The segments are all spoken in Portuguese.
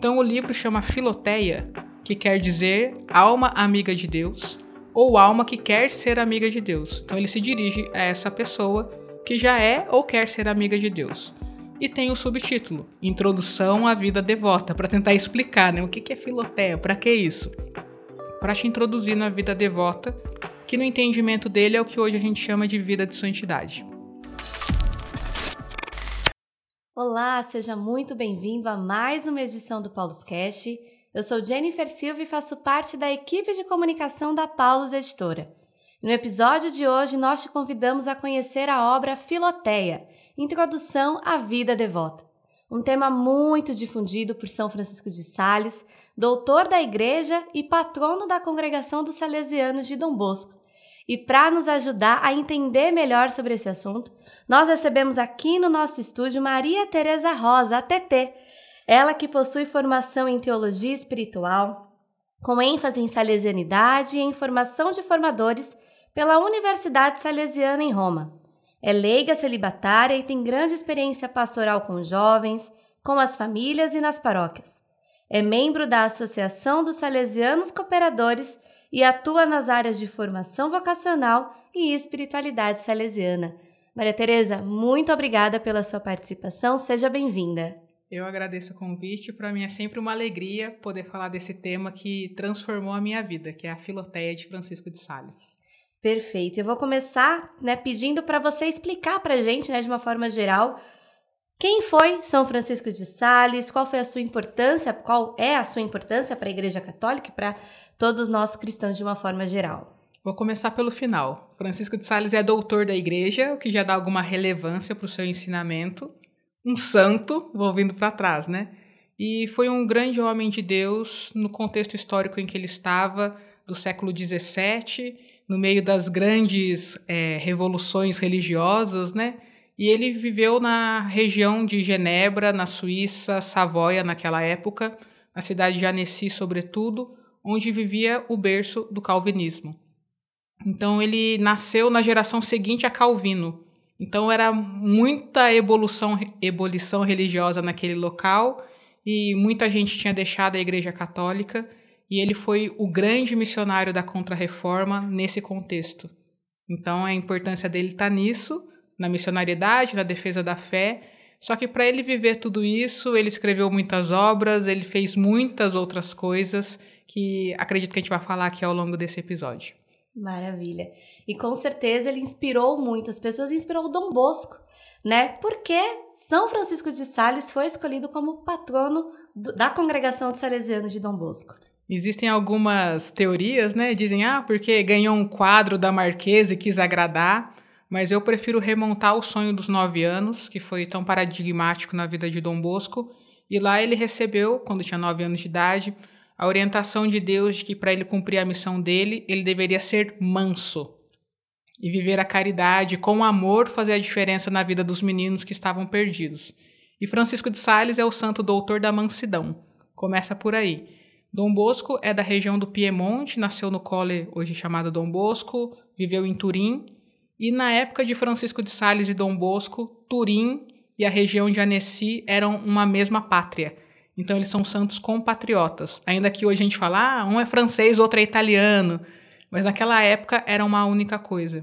Então o livro chama Filoteia, que quer dizer alma amiga de Deus, ou alma que quer ser amiga de Deus. Então ele se dirige a essa pessoa que já é ou quer ser amiga de Deus. E tem o subtítulo, Introdução à Vida Devota, para tentar explicar, né, o que é Filoteia, para que isso? Para te introduzir na vida devota, que no entendimento dele é o que hoje a gente chama de vida de santidade. Olá, seja muito bem-vindo a mais uma edição do Pauluscast. Eu sou Jennifer Silva e faço parte da equipe de comunicação da Paulus Editora. No episódio de hoje, nós te convidamos a conhecer a obra Filoteia, Introdução à Vida Devota. Um tema muito difundido por São Francisco de Sales, doutor da Igreja e patrono da Congregação dos Salesianos de Dom Bosco. E para nos ajudar a entender melhor sobre esse assunto, nós recebemos aqui no nosso estúdio Maria Tereza Rosa, a TT. Ela que possui formação em Teologia Espiritual, com ênfase em Salesianidade e em formação de formadores pela Universidade Salesiana em Roma. É leiga celibatária e tem grande experiência pastoral com jovens, com as famílias e nas paróquias. É membro da Associação dos Salesianos Cooperadores e atua nas áreas de formação vocacional e espiritualidade salesiana. Maria Tereza, muito obrigada pela sua participação. Seja bem-vinda. Eu agradeço o convite. Para mim é sempre uma alegria poder falar desse tema que transformou a minha vida, que é a Filoteia de Francisco de Sales. Perfeito. Eu vou começar pedindo para você explicar para a gente, de uma forma geral, quem foi São Francisco de Sales, qual é a sua importância para a Igreja Católica e para todos nós cristãos de uma forma geral. Vou começar pelo final. Francisco de Sales é doutor da Igreja, o que já dá alguma relevância para o seu ensinamento. Um santo, vou vindo para trás, né? E foi um grande homem de Deus no contexto histórico em que ele estava, do século XVII, no meio das grandes revoluções religiosas, né? E ele viveu na região de Genebra, na Suíça, Savoia naquela época, na cidade de Annecy, sobretudo, onde vivia o berço do calvinismo. Então ele nasceu na geração seguinte a Calvino. Então era muita ebulição religiosa naquele local e muita gente tinha deixado a Igreja Católica e ele foi o grande missionário da Contra-Reforma nesse contexto. Então a importância dele está nisso, na missionariedade, na defesa da fé. Só que para ele viver tudo isso, ele escreveu muitas obras, ele fez muitas outras coisas que acredito que a gente vai falar aqui ao longo desse episódio. Maravilha. E com certeza ele inspirou muitas pessoas, inspirou o Dom Bosco, né? Porque São Francisco de Sales foi escolhido como patrono da Congregação dos Salesianos de Dom Bosco. Existem algumas teorias, né? Dizem, porque ganhou um quadro da Marquesa e quis agradar, mas eu prefiro remontar o sonho dos 9 anos, que foi tão paradigmático na vida de Dom Bosco, e lá ele recebeu, quando tinha 9 anos de idade, a orientação de Deus de que para ele cumprir a missão dele, ele deveria ser manso e viver a caridade, com amor, fazer a diferença na vida dos meninos que estavam perdidos. E Francisco de Sales é o santo doutor da mansidão. Começa por aí. Dom Bosco é da região do Piemonte, nasceu no Colle, hoje chamado Dom Bosco, viveu em Turim, e na época de Francisco de Sales e Dom Bosco, Turim e a região de Annecy eram uma mesma pátria. Então, eles são santos compatriotas. Ainda que hoje a gente fala, um é francês, o outro é italiano. Mas naquela época era uma única coisa.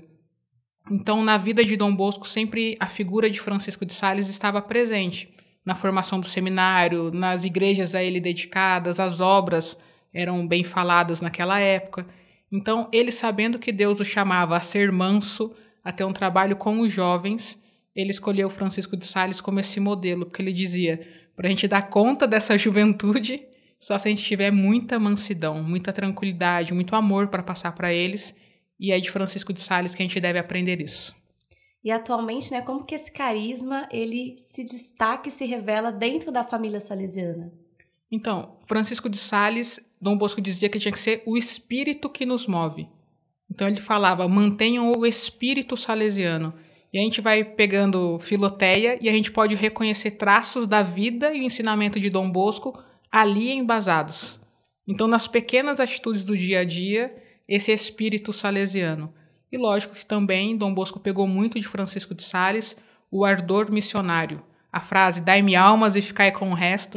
Então, na vida de Dom Bosco, sempre a figura de Francisco de Sales estava presente. Na formação do seminário, nas igrejas a ele dedicadas, as obras eram bem faladas naquela época. Então, ele sabendo que Deus o chamava a ser manso, a ter um trabalho com os jovens, ele escolheu Francisco de Sales como esse modelo, porque ele dizia, para a gente dar conta dessa juventude, só se a gente tiver muita mansidão, muita tranquilidade, muito amor para passar para eles, e é de Francisco de Sales que a gente deve aprender isso. E atualmente, como que esse carisma ele se destaca e se revela dentro da família salesiana? Então, Francisco de Sales, Dom Bosco dizia que tinha que ser o espírito que nos move. Então ele falava, mantenham o espírito salesiano. E a gente vai pegando Filoteia e a gente pode reconhecer traços da vida e o ensinamento de Dom Bosco ali embasados. Então, nas pequenas atitudes do dia a dia, esse espírito salesiano. E lógico que também Dom Bosco pegou muito de Francisco de Sales o ardor missionário. A frase, dai-me almas e ficai com o resto,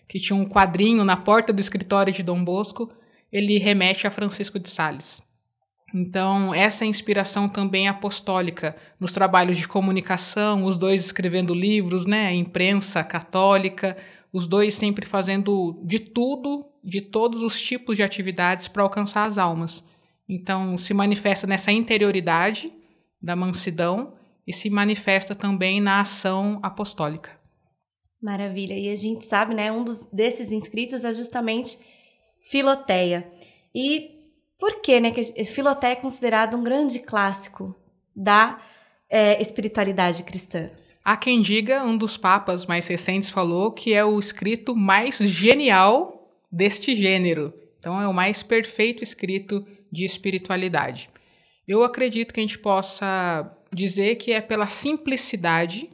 que tinha um quadrinho na porta do escritório de Dom Bosco, ele remete a Francisco de Sales. Então, essa inspiração também apostólica nos trabalhos de comunicação, os dois escrevendo livros, né, a imprensa católica, os dois sempre fazendo de tudo, de todos os tipos de atividades para alcançar as almas. Então, se manifesta nessa interioridade da mansidão e se manifesta também na ação apostólica. Maravilha. E a gente sabe, né, desses inscritos é justamente Filoteia. E por que, né, que Filoteia é considerado um grande clássico da espiritualidade cristã? Há quem diga, um dos papas mais recentes falou que é o escrito mais genial deste gênero. Então, é o mais perfeito escrito de espiritualidade. Eu acredito que a gente possa dizer que é pela simplicidade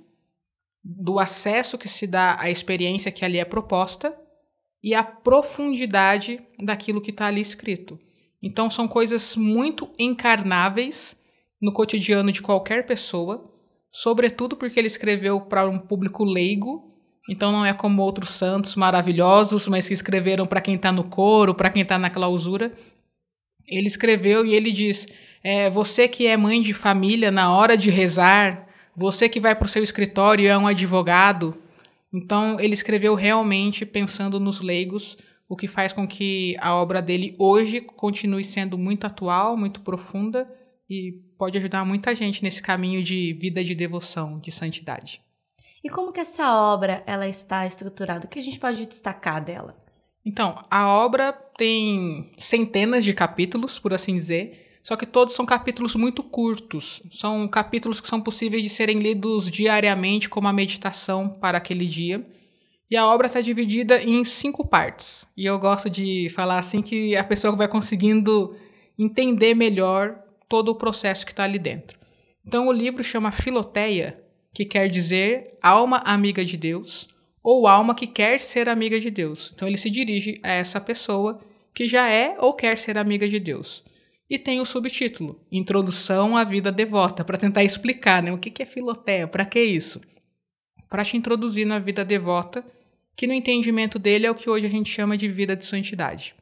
do acesso que se dá à experiência que ali é proposta e a profundidade daquilo que está ali escrito. Então, são coisas muito encarnáveis no cotidiano de qualquer pessoa, sobretudo porque ele escreveu para um público leigo, então não é como outros santos maravilhosos, mas que escreveram para quem está no coro, para quem está na clausura. Ele escreveu e ele diz, você que é mãe de família, na hora de rezar, você que vai para o seu escritório e é um advogado. Então, ele escreveu realmente pensando nos leigos, o que faz com que a obra dele hoje continue sendo muito atual, muito profunda e pode ajudar muita gente nesse caminho de vida de devoção, de santidade. E como que essa obra ela está estruturada? O que a gente pode destacar dela? Então, a obra tem centenas de capítulos, por assim dizer, só que todos são capítulos muito curtos. São capítulos que são possíveis de serem lidos diariamente como a meditação para aquele dia. E a obra está dividida em 5 partes. E eu gosto de falar assim que a pessoa vai conseguindo entender melhor todo o processo que está ali dentro. Então, o livro chama Filoteia, que quer dizer alma amiga de Deus, ou alma que quer ser amiga de Deus. Então, ele se dirige a essa pessoa que já é ou quer ser amiga de Deus. E tem o subtítulo, Introdução à Vida Devota, para tentar explicar, né, o que é Filoteia, para que isso? Para te introduzir na vida devota, que no entendimento dele é o que hoje a gente chama de vida de santidade.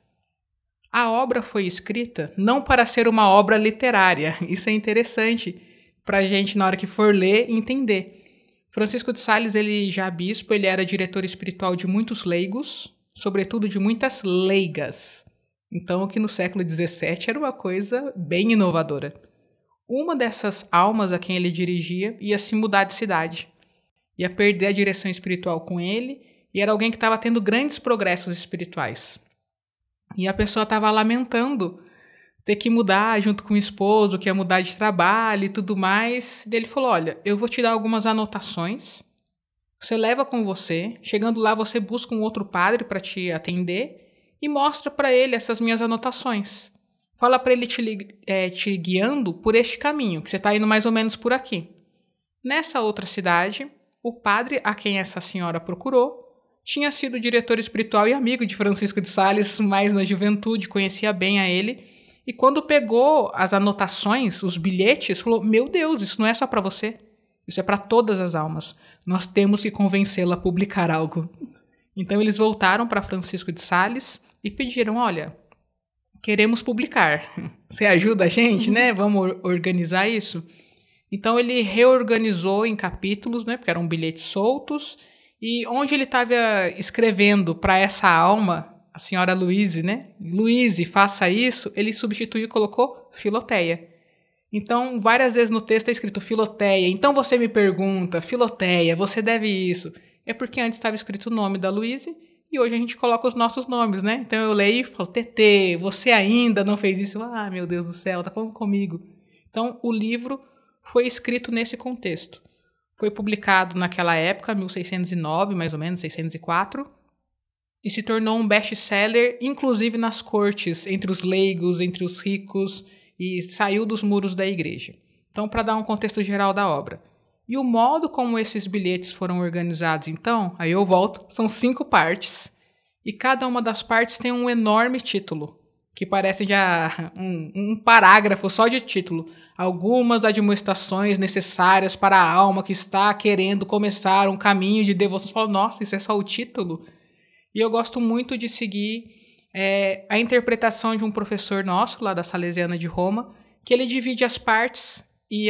A obra foi escrita não para ser uma obra literária, isso é interessante para a gente, na hora que for ler, entender. Francisco de Sales, ele já bispo, ele era diretor espiritual de muitos leigos, sobretudo de muitas leigas. Então, que no século XVII era uma coisa bem inovadora. Uma dessas almas a quem ele dirigia ia se mudar de cidade, ia perder a direção espiritual com ele, e era alguém que estava tendo grandes progressos espirituais. E a pessoa estava lamentando ter que mudar junto com o esposo, que ia mudar de trabalho e tudo mais. E ele falou, olha, eu vou te dar algumas anotações, você leva com você, chegando lá você busca um outro padre para te atender e mostra para ele essas minhas anotações. Fala para ele te guiando por este caminho, que você está indo mais ou menos por aqui. Nessa outra cidade, o padre a quem essa senhora procurou tinha sido diretor espiritual e amigo de Francisco de Sales, mais na juventude, conhecia bem a ele. E quando pegou as anotações, os bilhetes, falou, meu Deus, isso não é só para você, isso é para todas as almas. Nós temos que convencê-la a publicar algo. Então eles voltaram para Francisco de Sales e pediram, olha, queremos publicar, você ajuda a gente, né? Vamos organizar isso? Então ele reorganizou em capítulos, né? Porque eram bilhetes soltos, e onde ele estava escrevendo para essa alma, a senhora Luíse, né? Luíse, faça isso, ele substituiu e colocou Filoteia. Então, várias vezes no texto é escrito Filoteia. Então você me pergunta, Filoteia, você deve isso. É porque antes estava escrito o nome da Luíse e hoje a gente coloca os nossos nomes, né? Então eu leio e falo, Tetê, você ainda não fez isso? Ah, meu Deus do céu, tá falando comigo. Então, o livro foi escrito nesse contexto. Foi publicado naquela época, 1609, mais ou menos, 604, e se tornou um best-seller, inclusive nas cortes, entre os leigos, entre os ricos, e saiu dos muros da igreja. Então, para dar um contexto geral da obra. E o modo como esses bilhetes foram organizados, então, aí eu volto, são 5 partes, e cada uma das partes tem um enorme título, que parece já um parágrafo só de título. Algumas admoestações necessárias para a alma que está querendo começar um caminho de devoção. Você fala, nossa, isso é só o título? E eu gosto muito de seguir a interpretação de um professor nosso, lá da Salesiana de Roma, que ele divide as partes e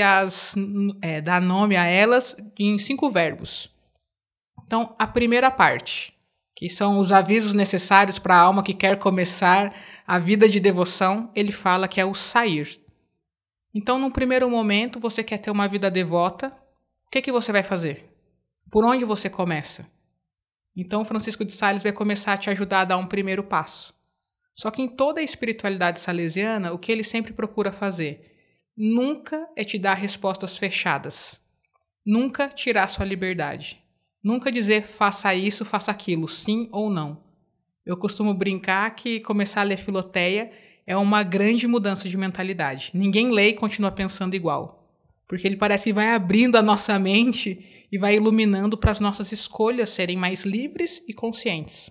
dá nome a elas em 5 verbos. Então, a primeira parte, que são os avisos necessários para a alma que quer começar a vida de devoção, ele fala que é o sair. Então, num primeiro momento, você quer ter uma vida devota, o que você vai fazer? Por onde você começa? Então, Francisco de Sales vai começar a te ajudar a dar um primeiro passo. Só que em toda a espiritualidade salesiana, o que ele sempre procura fazer nunca é te dar respostas fechadas. Nunca tirar sua liberdade. Nunca dizer faça isso, faça aquilo, sim ou não. Eu costumo brincar que começar a ler Filoteia é uma grande mudança de mentalidade. Ninguém lê e continua pensando igual. Porque ele parece que vai abrindo a nossa mente e vai iluminando para as nossas escolhas serem mais livres e conscientes.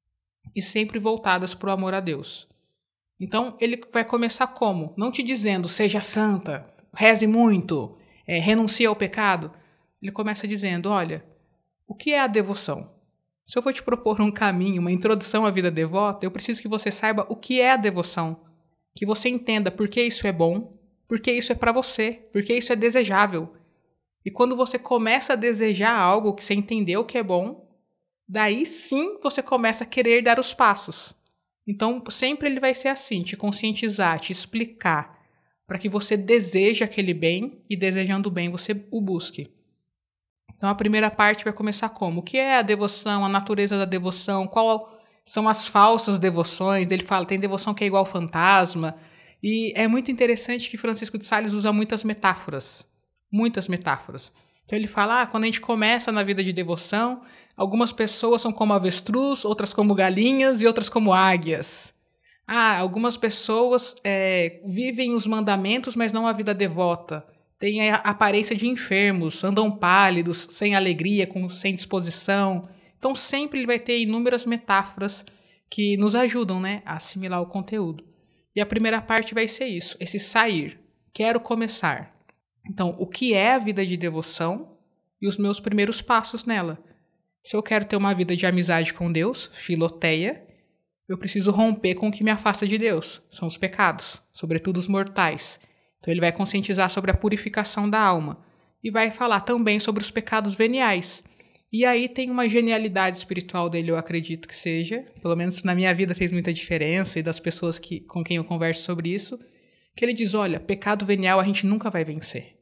E sempre voltadas para o amor a Deus. Então, ele vai começar como? Não te dizendo, seja santa, reze muito, renuncie ao pecado. Ele começa dizendo, olha, o que é a devoção? Se eu vou te propor um caminho, uma introdução à vida devota, eu preciso que você saiba o que é a devoção. Que você entenda por que isso é bom, por que isso é para você, por que isso é desejável. E quando você começa a desejar algo que você entendeu que é bom, daí sim você começa a querer dar os passos. Então, sempre ele vai ser assim, te conscientizar, te explicar, para que você deseje aquele bem e, desejando o bem, você o busque. Então, a primeira parte vai começar como? O que é a devoção, a natureza da devoção, qual são as falsas devoções? Ele fala, tem devoção que é igual fantasma. E é muito interessante que Francisco de Sales usa muitas metáforas. Muitas metáforas. Então, ele fala, quando a gente começa na vida de devoção, algumas pessoas são como avestruz, outras como galinhas e outras como águias. Algumas pessoas vivem os mandamentos, mas não a vida devota. Têm a aparência de enfermos, andam pálidos, sem alegria, sem disposição. Então, sempre ele vai ter inúmeras metáforas que nos ajudam, né, a assimilar o conteúdo. E a primeira parte vai ser isso, esse sair. Quero começar. Então, o que é a vida de devoção e os meus primeiros passos nela? Se eu quero ter uma vida de amizade com Deus, filoteia, eu preciso romper com o que me afasta de Deus. São os pecados, sobretudo os mortais. Então, ele vai conscientizar sobre a purificação da alma e vai falar também sobre os pecados veniais. E aí tem uma genialidade espiritual dele, eu acredito que seja, pelo menos na minha vida fez muita diferença e das pessoas com quem eu converso sobre isso, que ele diz, olha, pecado venial a gente nunca vai vencer.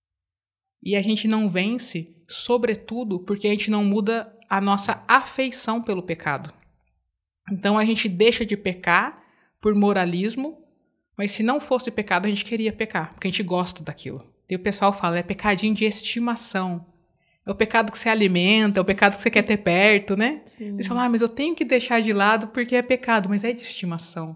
E a gente não vence, sobretudo, porque a gente não muda a nossa afeição pelo pecado. Então, a gente deixa de pecar por moralismo, mas se não fosse pecado, a gente queria pecar, porque a gente gosta daquilo. E o pessoal fala, é pecadinho de estimação. É o pecado que você alimenta, é o pecado que você quer ter perto, né? Sim. Eles falam, mas eu tenho que deixar de lado porque é pecado, mas é de estimação.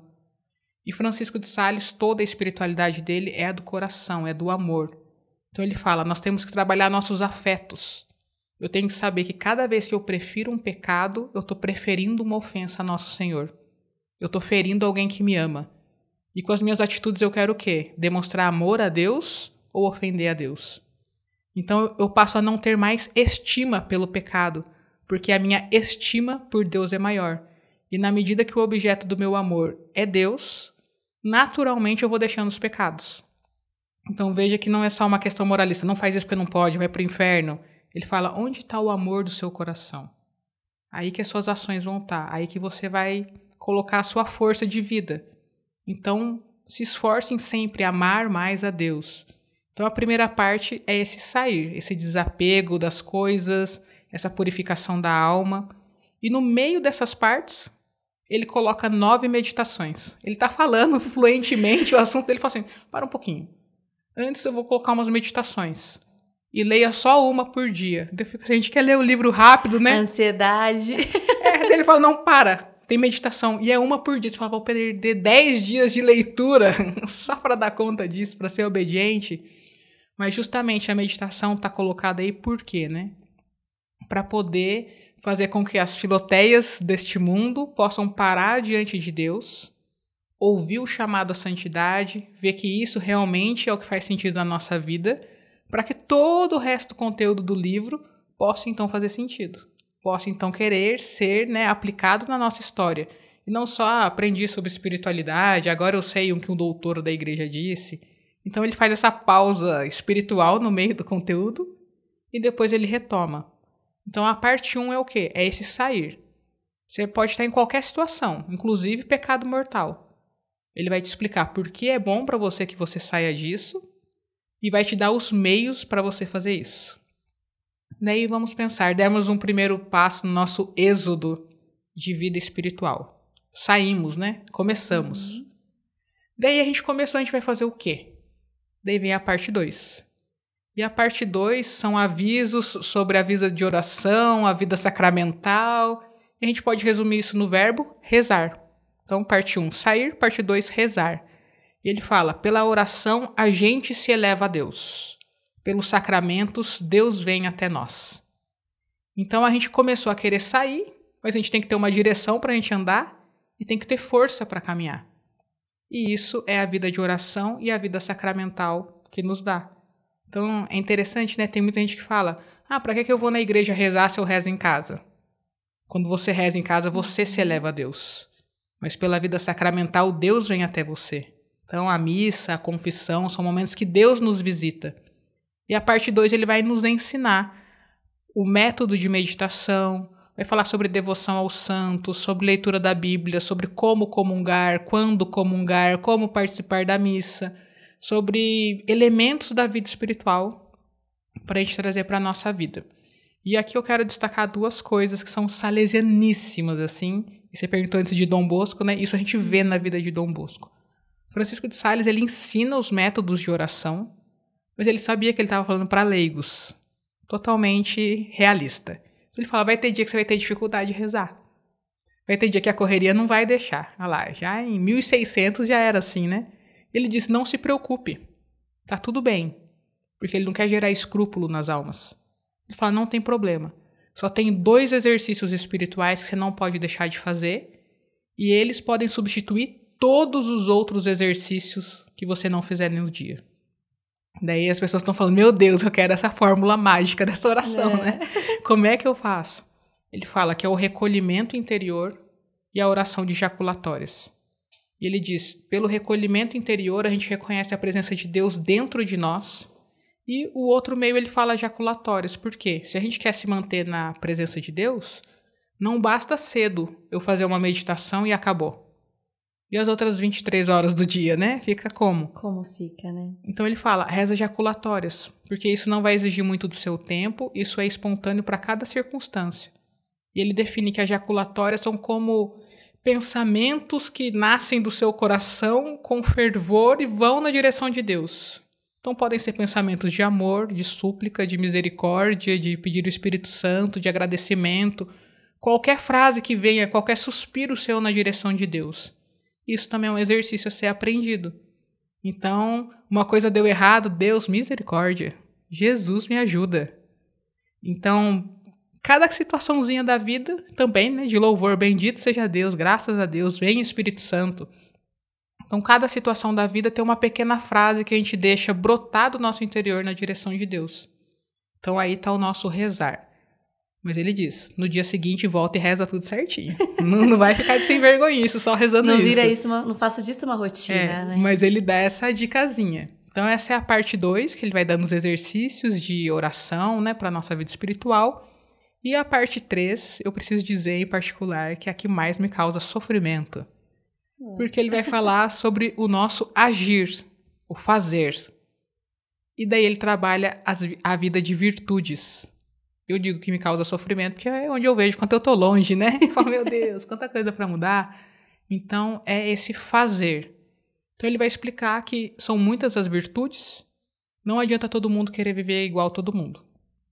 E Francisco de Sales, toda a espiritualidade dele é a do coração, é do amor. Então ele fala, nós temos que trabalhar nossos afetos. Eu tenho que saber que cada vez que eu prefiro um pecado, eu estou preferindo uma ofensa a Nosso Senhor. Eu estou ferindo alguém que me ama. E com as minhas atitudes eu quero o quê? Demonstrar amor a Deus ou ofender a Deus? Então eu passo a não ter mais estima pelo pecado, porque a minha estima por Deus é maior. E na medida que o objeto do meu amor é Deus, naturalmente eu vou deixando os pecados. Então veja que não é só uma questão moralista, não faz isso porque não pode, vai para o inferno. Ele fala, onde está o amor do seu coração? Aí que as suas ações vão estar, aí que você vai colocar a sua força de vida. Então, se esforcem sempre a amar mais a Deus. Então, a primeira parte é esse sair, esse desapego das coisas, essa purificação da alma. E no meio dessas partes, ele coloca 9 meditações. Ele está falando fluentemente o assunto dele, fala assim, para um pouquinho. Antes eu vou colocar umas meditações. E leia só uma por dia. A gente quer ler o livro rápido, né? Ansiedade. Ele fala, não, para. Tem meditação. E é uma por dia. Você fala, vou perder 10 dias de leitura só para dar conta disso, para ser obediente. Mas justamente a meditação está colocada aí por quê, né? Para poder fazer com que as filoteias deste mundo possam parar diante de Deus, ouvir o chamado à santidade, ver que isso realmente é o que faz sentido na nossa vida, para que todo o resto do conteúdo do livro possa então fazer sentido. possa então querer ser, né, aplicado na nossa história. E não só aprendi sobre espiritualidade, agora eu sei o que um doutor da igreja disse. Então ele faz essa pausa espiritual no meio do conteúdo e depois ele retoma. Então a parte 1 é o quê? É esse sair. Você pode estar em qualquer situação, inclusive pecado mortal. Ele vai te explicar por que é bom para você que você saia disso e vai te dar os meios para você fazer isso. Daí vamos pensar, demos um primeiro passo no nosso êxodo de vida espiritual. Saímos, né? Começamos. Daí a gente vai fazer o quê? Daí vem a parte 2. E a parte 2 são avisos sobre a vida de oração, a vida sacramental. E a gente pode resumir isso no verbo rezar. Então, parte 1, sair. Parte 2, rezar. E ele fala, pela oração a gente se eleva a Deus. Pelos sacramentos, Deus vem até nós. Então, a gente começou a querer sair, mas a gente tem que ter uma direção para a gente andar e tem que ter força para caminhar. E isso é a vida de oração e a vida sacramental que nos dá. Então, é interessante, né? Tem muita gente que fala, para que eu vou na igreja rezar se eu rezo em casa? Quando você reza em casa, você se eleva a Deus. Mas pela vida sacramental, Deus vem até você. Então, a missa, a confissão, são momentos que Deus nos visita. E a parte 2, ele vai nos ensinar o método de meditação, vai falar sobre devoção aos santos, sobre leitura da Bíblia, sobre como comungar, quando comungar, como participar da missa, sobre elementos da vida espiritual para a gente trazer para a nossa vida. E aqui eu quero destacar 2 coisas que são salesianíssimas, assim. E você perguntou antes de Dom Bosco, né? Isso a gente vê na vida de Dom Bosco. Francisco de Sales, ele ensina os métodos de oração, mas ele sabia que ele estava falando para leigos. Totalmente realista. Ele fala, vai ter dia que você vai ter dificuldade de rezar. Vai ter dia que a correria não vai deixar. Olha lá, já em 1600 já era assim, né? Ele disse, não se preocupe. Tá tudo bem. Porque ele não quer gerar escrúpulo nas almas. Ele fala, não tem problema. Só tem 2 exercícios espirituais que você não pode deixar de fazer. E eles podem substituir todos os outros exercícios que você não fizer no dia. Daí as pessoas estão falando, meu Deus, eu quero essa fórmula mágica dessa oração, né? Como é que eu faço? Ele fala que é o recolhimento interior e a oração de jaculatórias. E ele diz, pelo recolhimento interior, a gente reconhece a presença de Deus dentro de nós. E o outro meio, ele fala jaculatórias. Por quê? Se a gente quer se manter na presença de Deus, não basta cedo eu fazer uma meditação e acabou. E as outras 23 horas do dia, né? Fica como? Como fica, né? Então ele fala, reza jaculatórias, porque isso não vai exigir muito do seu tempo, isso é espontâneo para cada circunstância. E ele define que as jaculatórias são como pensamentos que nascem do seu coração com fervor e vão na direção de Deus. Então podem ser pensamentos de amor, de súplica, de misericórdia, de pedir o Espírito Santo, de agradecimento, qualquer frase que venha, qualquer suspiro seu na direção de Deus. Isso também é um exercício a ser aprendido. Então, uma coisa deu errado, Deus, misericórdia. Jesus me ajuda. Então, cada situaçãozinha da vida também, né, de louvor, bendito seja Deus, graças a Deus, vem Espírito Santo. Então, cada situação da vida tem uma pequena frase que a gente deixa brotar do nosso interior na direção de Deus. Então, aí está o nosso rezar. Mas ele diz, no dia seguinte volta e reza tudo certinho. Não vai ficar de sem vergonhice, só rezando não isso. Vira isso, não faça disso uma rotina, né? Mas ele dá essa dicasinha. Então essa é a parte 2, que ele vai dando os exercícios de oração, né, para a nossa vida espiritual. E a parte 3, eu preciso dizer em particular, que é a que mais me causa sofrimento. Porque ele vai falar sobre o nosso agir, o fazer. E daí ele trabalha a vida de virtudes. Eu digo que me causa sofrimento, porque é onde eu vejo quanto eu tô longe, né? Eu falo, meu Deus, quanta coisa para mudar. Então, é esse fazer. Então, ele vai explicar que são muitas as virtudes. Não adianta todo mundo querer viver igual a todo mundo.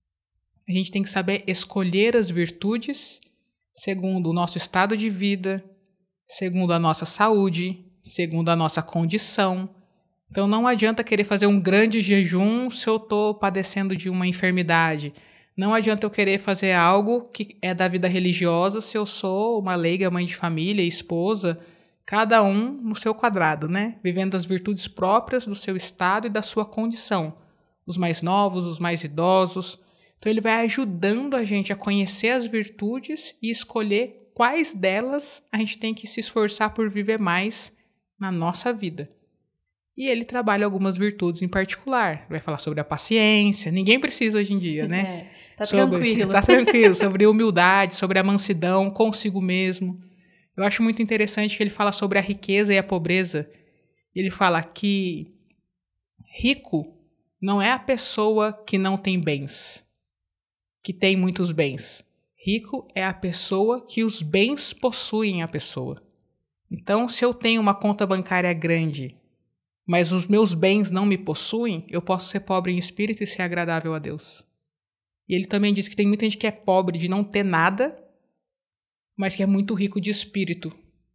A gente tem que saber escolher as virtudes segundo o nosso estado de vida, segundo a nossa saúde, segundo a nossa condição. Então, não adianta querer fazer um grande jejum se eu tô padecendo de uma enfermidade. Não adianta eu querer fazer algo que é da vida religiosa se eu sou uma leiga, mãe de família, esposa, cada um no seu quadrado, né? Vivendo as virtudes próprias do seu estado e da sua condição. Os mais novos, os mais idosos. Então ele vai ajudando a gente a conhecer as virtudes e escolher quais delas a gente tem que se esforçar por viver mais na nossa vida. E ele trabalha algumas virtudes em particular. Vai falar sobre a paciência. Ninguém precisa hoje em dia, né? Tranquilo. Tá tranquilo. Sobre a humildade, sobre a mansidão consigo mesmo. Eu acho muito interessante que ele fala sobre a riqueza e a pobreza. Ele fala que rico não é a pessoa que não tem bens, que tem muitos bens. Rico é a pessoa que os bens possuem a pessoa. Então, se eu tenho uma conta bancária grande, mas os meus bens não me possuem, eu posso ser pobre em espírito e ser agradável a Deus. E ele também diz que tem muita gente que é pobre de não ter nada, mas que é muito rico de espírito,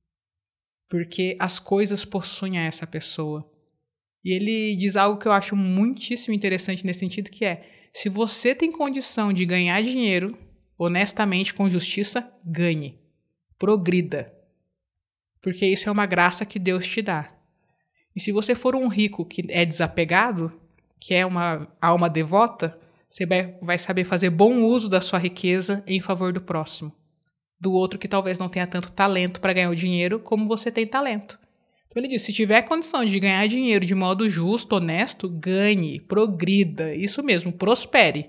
porque as coisas possuem a essa pessoa. E ele diz algo que eu acho muitíssimo interessante nesse sentido, que é, se você tem condição de ganhar dinheiro, honestamente, com justiça, ganhe. Progrida. Porque isso é uma graça que Deus te dá. E se você for um rico que é desapegado, que é uma alma devota, você vai saber fazer bom uso da sua riqueza em favor do próximo. Do outro que talvez não tenha tanto talento para ganhar o dinheiro como você tem talento. Então ele diz, se tiver condição de ganhar dinheiro de modo justo, honesto, ganhe, progrida, isso mesmo, prospere.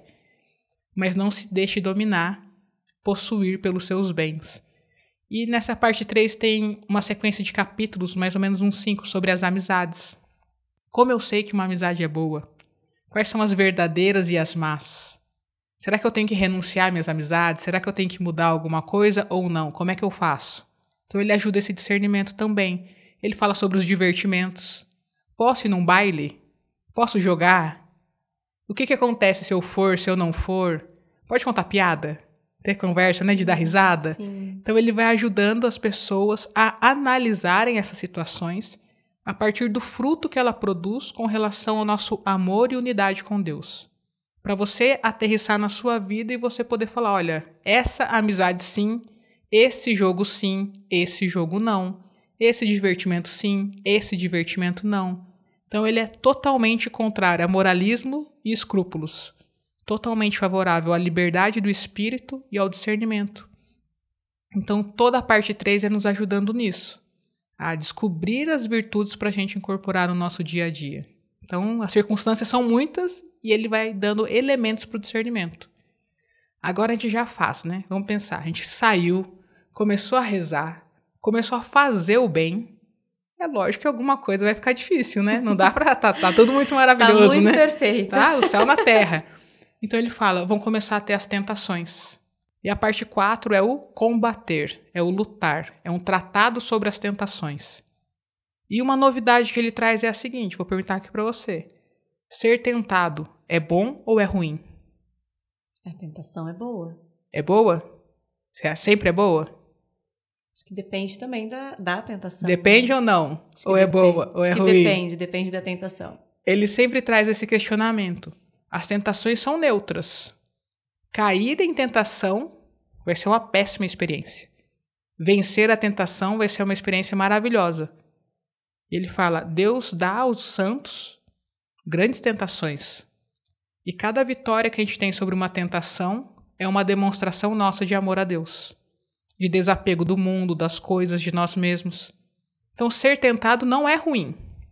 Mas não se deixe dominar, possuir pelos seus bens. E nessa parte 3 tem uma sequência de capítulos, mais ou menos uns 5, sobre as amizades. Como eu sei que uma amizade é boa? Quais são as verdadeiras e as más? Será que eu tenho que renunciar às minhas amizades? Será que eu tenho que mudar alguma coisa ou não? Como é que eu faço? Então ele ajuda esse discernimento também. Ele fala sobre os divertimentos. Posso ir num baile? Posso jogar? O que acontece se eu for, se eu não for? Pode contar piada? Ter conversa, né? De dar risada? Sim. Então ele vai ajudando as pessoas a analisarem essas situações a partir do fruto que ela produz com relação ao nosso amor e unidade com Deus. Para você aterrissar na sua vida e você poder falar, olha, essa amizade sim, esse jogo sim, esse jogo não. Esse divertimento sim, esse divertimento não. Então ele é totalmente contrário a moralismo e escrúpulos. Totalmente favorável à liberdade do espírito e ao discernimento. Então toda a parte 3 é nos ajudando nisso. A descobrir as virtudes para a gente incorporar no nosso dia a dia. Então as circunstâncias são muitas e ele vai dando elementos para o discernimento. Agora a gente já faz, né? Vamos pensar. A gente saiu, começou a rezar, começou a fazer o bem, é lógico que alguma coisa vai ficar difícil, né? Não dá pra... Tá tudo muito maravilhoso, tá muito né? Perfeito. Tá? O céu na terra. Então ele fala, vão começar a ter as tentações. E a parte 4 é o combater, é o lutar, é um tratado sobre as tentações. E uma novidade que ele traz é a seguinte, vou perguntar aqui pra você. Ser tentado é bom ou é ruim? A tentação é boa. É boa? Sempre é boa? Acho que depende também da tentação. Depende, né? Ou não? Ou é boa, ou é ruim? Depende da tentação. Ele sempre traz esse questionamento. As tentações são neutras. Cair em tentação vai ser uma péssima experiência. Vencer a tentação vai ser uma experiência maravilhosa. Ele fala, Deus dá aos santos grandes tentações. E cada vitória que a gente tem sobre uma tentação é uma demonstração nossa de amor a Deus. De desapego do mundo, das coisas, de nós mesmos. Então, ser tentado não é ruim.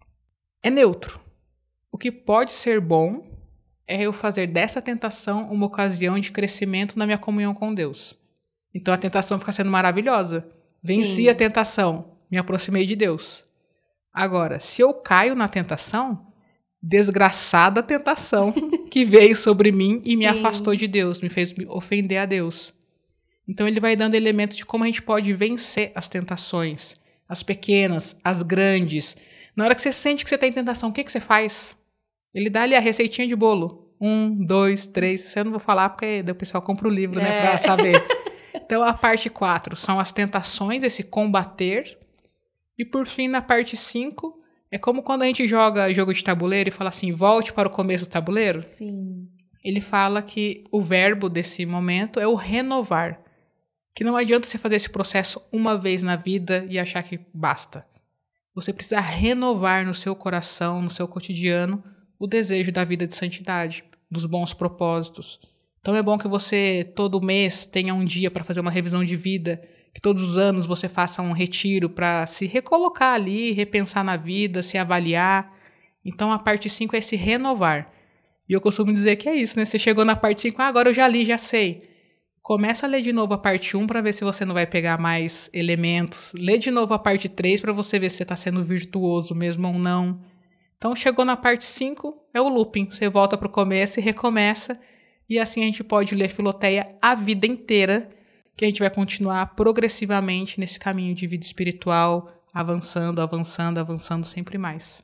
É neutro. O que pode ser bom é eu fazer dessa tentação uma ocasião de crescimento na minha comunhão com Deus. Então, a tentação fica sendo maravilhosa. Venci a tentação, me aproximei de Deus. Agora, se eu caio na tentação, desgraçada tentação que veio sobre mim e me afastou de Deus, me fez ofender a Deus. Então ele vai dando elementos de como a gente pode vencer as tentações, as pequenas, as grandes. Na hora que você sente que você está em tentação, o que você faz? Ele dá ali a receitinha de bolo. 1, 2, 3. Isso eu não vou falar porque o pessoal compra o livro, né, para saber. Então a parte 4 são as tentações, esse combater. E por fim, na parte 5, é como quando a gente joga jogo de tabuleiro e fala assim, volte para o começo do tabuleiro. Sim. Ele fala que o verbo desse momento é o renovar. Que não adianta você fazer esse processo uma vez na vida e achar que basta. Você precisa renovar no seu coração, no seu cotidiano, o desejo da vida de santidade, dos bons propósitos, Então é bom que você todo mês tenha um dia para fazer uma revisão de vida, que todos os anos você faça um retiro para se recolocar ali, repensar na vida, se avaliar. Então a parte 5 é se renovar. E eu costumo dizer que é isso, né? Você chegou na parte 5, agora eu já li, já sei. Começa a ler de novo a parte 1 para ver se você não vai pegar mais elementos. Lê de novo a parte 3 para você ver se você está sendo virtuoso mesmo ou não. Então chegou na parte 5, é o looping. Você volta para o começo e recomeça. E assim a gente pode ler Filoteia a vida inteira, que a gente vai continuar progressivamente nesse caminho de vida espiritual, avançando, avançando, avançando sempre mais.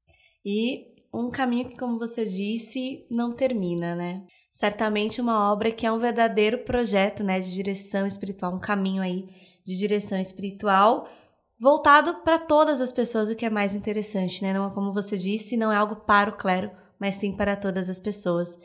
E um caminho que, como você disse, não termina, né? Certamente uma obra que é um verdadeiro projeto, né, de direção espiritual, um caminho aí de direção espiritual voltado para todas as pessoas, o que é mais interessante, né? Não, como você disse, não é algo para o clero, mas sim para todas as pessoas.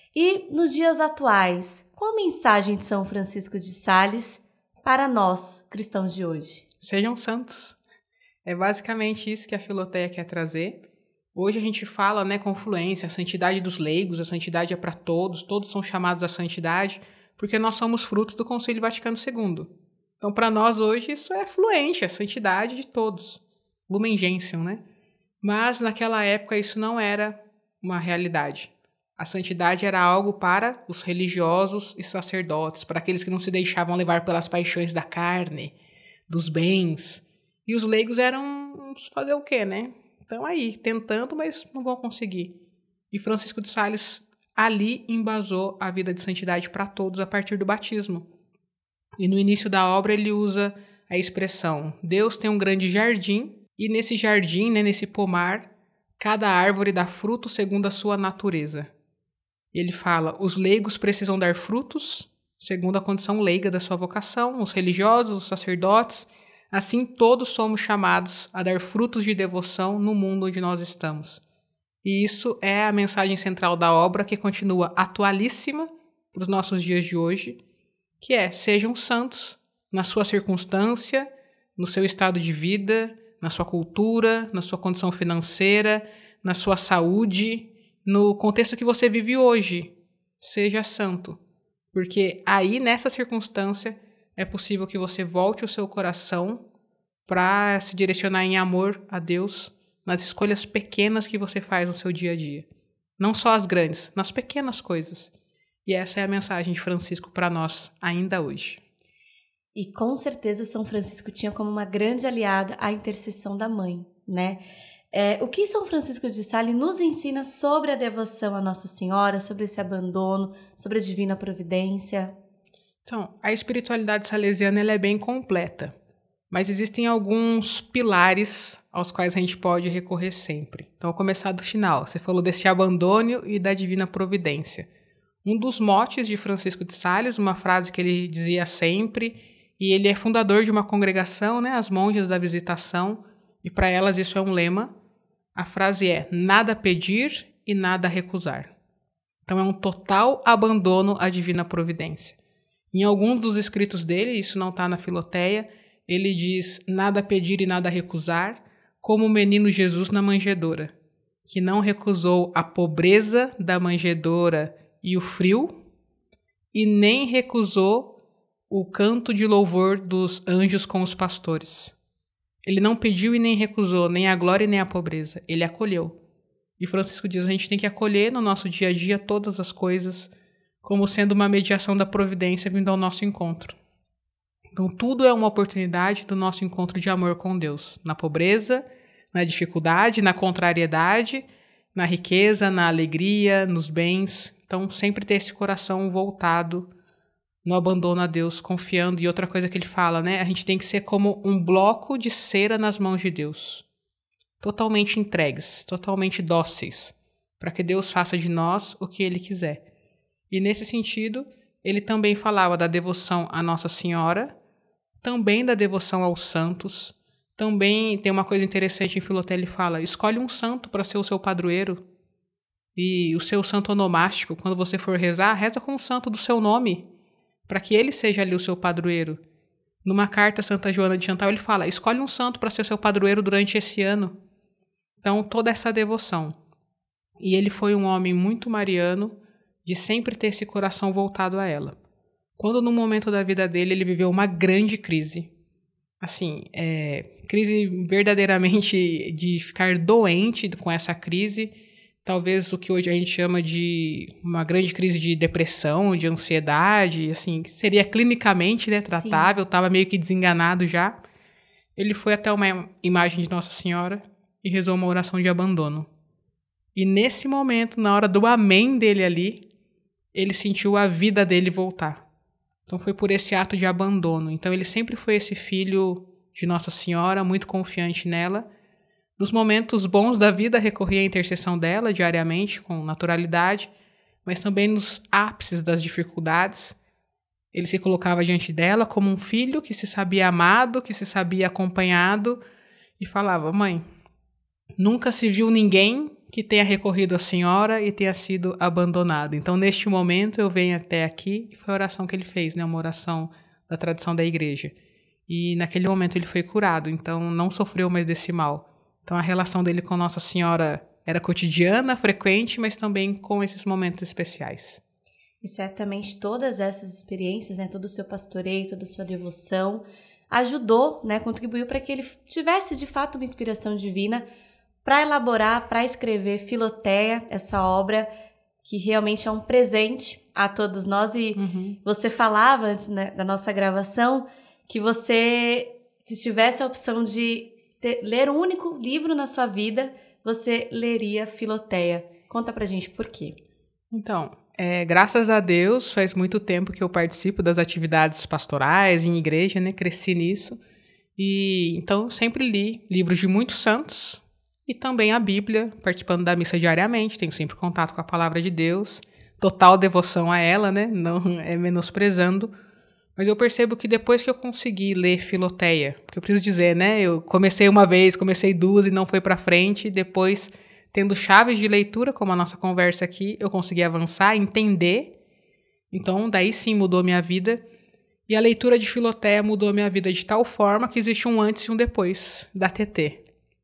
E nos dias atuais, qual a mensagem de São Francisco de Sales para nós, cristãos de hoje? Sejam santos. É basicamente isso que a Filoteia quer trazer. Hoje a gente fala, né, com fluência, a santidade dos leigos, a santidade é para todos são chamados à santidade, porque nós somos frutos do Concílio Vaticano II. Então, para nós hoje, isso é fluente, a santidade de todos. Lumen Gentium, né? Mas naquela época isso não era uma realidade. A santidade era algo para os religiosos e sacerdotes, para aqueles que não se deixavam levar pelas paixões da carne, dos bens. E os leigos eram fazer o quê, né? Estão aí, tentando, mas não vão conseguir. E Francisco de Sales ali embasou a vida de santidade para todos a partir do batismo. E no início da obra ele usa a expressão: Deus tem um grande jardim, e nesse jardim, né, nesse pomar, cada árvore dá fruto segundo a sua natureza. Ele fala: os leigos precisam dar frutos segundo a condição leiga da sua vocação, os religiosos, os sacerdotes. Assim, todos somos chamados a dar frutos de devoção no mundo onde nós estamos. E isso é a mensagem central da obra, que continua atualíssima para os nossos dias de hoje, que é: sejam santos na sua circunstância, no seu estado de vida, na sua cultura, na sua condição financeira, na sua saúde, no contexto que você vive hoje. Seja santo, porque aí, nessa circunstância, é possível que você volte o seu coração para se direcionar em amor a Deus nas escolhas pequenas que você faz no seu dia a dia. Não só as grandes, nas pequenas coisas. E essa é a mensagem de Francisco para nós ainda hoje. E com certeza São Francisco tinha como uma grande aliada a intercessão da mãe, né? O que São Francisco de Sales nos ensina sobre a devoção a Nossa Senhora, sobre esse abandono, sobre a divina providência? Então, a espiritualidade salesiana ela é bem completa, mas existem alguns pilares aos quais a gente pode recorrer sempre. Então, vou começar do final. Você falou desse abandono e da divina providência. Um dos motes de Francisco de Sales, uma frase que ele dizia sempre, e ele é fundador de uma congregação, né, as Monjas da Visitação, e para elas isso é um lema. A frase é: nada pedir e nada recusar. Então, é um total abandono à divina providência. Em alguns dos escritos dele, isso não está na Filoteia, ele diz: nada pedir e nada recusar, como o menino Jesus na manjedoura, que não recusou a pobreza da manjedoura e o frio, e nem recusou o canto de louvor dos anjos com os pastores. Ele não pediu e nem recusou, nem a glória e nem a pobreza, ele acolheu. E Francisco diz: a gente tem que acolher no nosso dia a dia todas as coisas, como sendo uma mediação da providência vindo ao nosso encontro. Então, tudo é uma oportunidade do nosso encontro de amor com Deus, na pobreza, na dificuldade, na contrariedade, na riqueza, na alegria, nos bens. Então, sempre ter esse coração voltado no abandono a Deus, confiando. E outra coisa que ele fala, né? A gente tem que ser como um bloco de cera nas mãos de Deus, totalmente entregues, totalmente dóceis, para que Deus faça de nós o que Ele quiser. E nesse sentido, ele também falava da devoção à Nossa Senhora, também da devoção aos santos. Também tem uma coisa interessante em Filoteia, ele fala: escolhe um santo para ser o seu padroeiro. E o seu santo onomástico, quando você for rezar, reza com o santo do seu nome, para que ele seja ali o seu padroeiro. Numa carta a Santa Joana de Chantal, ele fala: escolhe um santo para ser o seu padroeiro durante esse ano. Então, toda essa devoção. E ele foi um homem muito mariano, de sempre ter esse coração voltado a ela. Quando no momento da vida dele ele viveu uma grande crise, assim, crise verdadeiramente de ficar doente com essa crise, talvez o que hoje a gente chama de uma grande crise de depressão, de ansiedade, assim, seria clinicamente, né, tratável, estava meio que desenganado já. Ele foi até uma imagem de Nossa Senhora e rezou uma oração de abandono. E nesse momento, na hora do amém dele ali, ele sentiu a vida dele voltar. Então foi por esse ato de abandono. Então ele sempre foi esse filho de Nossa Senhora, muito confiante nela. Nos momentos bons da vida, recorria à intercessão dela diariamente, com naturalidade, mas também nos ápices das dificuldades. Ele se colocava diante dela como um filho que se sabia amado, que se sabia acompanhado, e falava: mãe, nunca se viu ninguém que tenha recorrido à senhora e tenha sido abandonado. Então, neste momento, eu venho até aqui, e foi a oração que ele fez, né? Uma oração da tradição da igreja. E naquele momento ele foi curado, então não sofreu mais desse mal. Então, a relação dele com Nossa Senhora era cotidiana, frequente, mas também com esses momentos especiais. E certamente todas essas experiências, né, todo o seu pastoreio, toda a sua devoção, ajudou, né, contribuiu para que ele tivesse, de fato, uma inspiração divina para elaborar, para escrever Filoteia, essa obra que realmente é um presente a todos nós. E você falava antes, né, da nossa gravação que você, se tivesse a opção de ler um único livro na sua vida, você leria Filoteia. Conta pra gente por quê. Então, graças a Deus, faz muito tempo que eu participo das atividades pastorais em igreja, né? Cresci nisso. E então sempre li livros de muitos santos e também a Bíblia, participando da missa diariamente, tenho sempre contato com a palavra de Deus, total devoção a ela, né? Não é menosprezando. Mas eu percebo que depois que eu consegui ler Filoteia, porque eu preciso dizer, né? Eu comecei uma vez, comecei duas e não foi para frente, depois, tendo chaves de leitura, como a nossa conversa aqui, eu consegui avançar, entender. Então, daí sim mudou minha vida. E a leitura de Filoteia mudou minha vida de tal forma que existe um antes e um depois da TT.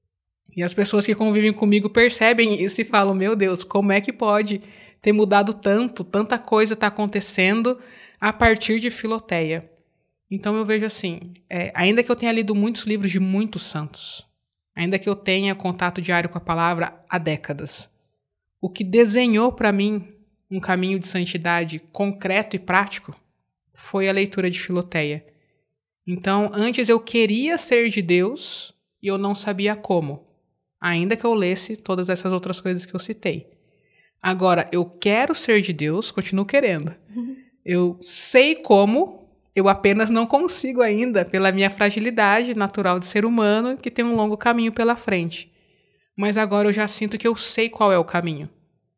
E as pessoas que convivem comigo percebem isso e falam: meu Deus, como é que pode ter mudado tanto, tanta coisa está acontecendo a partir de Filoteia? Então eu vejo assim, ainda que eu tenha lido muitos livros de muitos santos, ainda que eu tenha contato diário com a palavra há décadas, o que desenhou para mim um caminho de santidade concreto e prático foi a leitura de Filoteia. Então, antes eu queria ser de Deus e eu não sabia como, ainda que eu lesse todas essas outras coisas que eu citei. Agora, eu quero ser de Deus, continuo querendo. Eu sei como, eu apenas não consigo ainda, pela minha fragilidade natural de ser humano, que tem um longo caminho pela frente. Mas agora eu já sinto que eu sei qual é o caminho.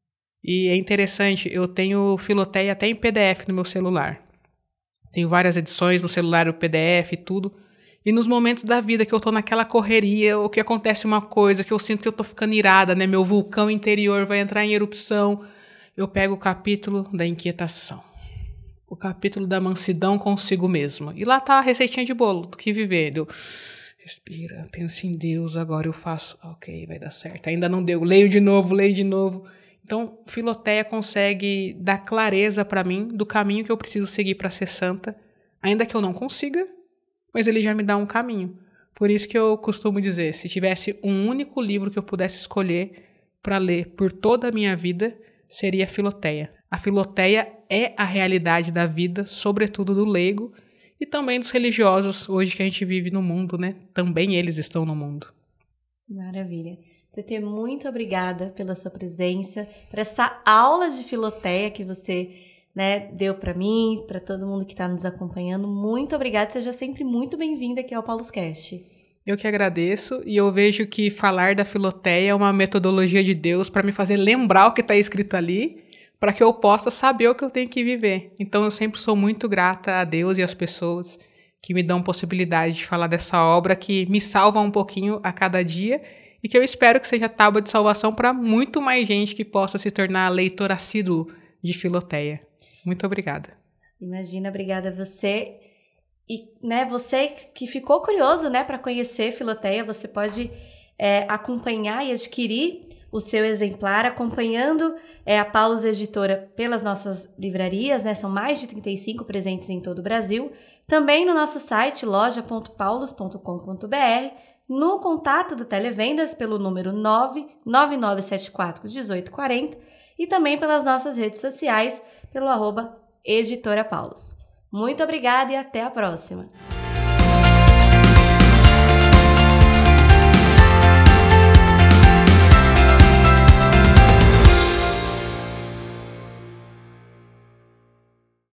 E é interessante, eu tenho Filoteia até em PDF no meu celular. Tenho várias edições no celular, o PDF e tudo. E nos momentos da vida que eu tô naquela correria, ou que acontece uma coisa, que eu sinto que eu tô ficando irada, né? Meu vulcão interior vai entrar em erupção, eu pego o capítulo da inquietação. O capítulo da mansidão consigo mesmo. E lá tá a receitinha de bolo do que viver. Eu respira, pensa em Deus, agora eu faço. Ok, vai dar certo. Ainda não deu. Leio de novo. Então, Filoteia consegue dar clareza para mim do caminho que eu preciso seguir para ser santa, ainda que eu não consiga, mas ele já me dá um caminho. Por isso que eu costumo dizer, se tivesse um único livro que eu pudesse escolher para ler por toda a minha vida, seria a Filoteia. A Filoteia é a realidade da vida, sobretudo do leigo, e também dos religiosos, hoje que a gente vive no mundo, né? Também eles estão no mundo. Maravilha. Tetê, muito obrigada pela sua presença, por essa aula de Filoteia que você, né, deu para mim, para todo mundo que está nos acompanhando. Muito obrigada, seja sempre muito bem-vinda aqui ao PaulusCast. Eu que agradeço, e eu vejo que falar da Filoteia é uma metodologia de Deus para me fazer lembrar o que está escrito ali, para que eu possa saber o que eu tenho que viver. Então eu sempre sou muito grata a Deus e às pessoas que me dão possibilidade de falar dessa obra que me salva um pouquinho a cada dia e que eu espero que seja tábua de salvação para muito mais gente que possa se tornar leitor assíduo de Filoteia. Muito obrigada. Imagina, obrigada a você. E, né, você que ficou curioso, né, para conhecer Filoteia, você pode acompanhar e adquirir o seu exemplar acompanhando a Paulus Editora pelas nossas livrarias, né? São mais de 35 presentes em todo o Brasil. Também no nosso site loja.paulus.com.br, no contato do Televendas pelo número 999741840 e também pelas nossas redes sociais pelo @Editora Paulus. Muito obrigada e até a próxima!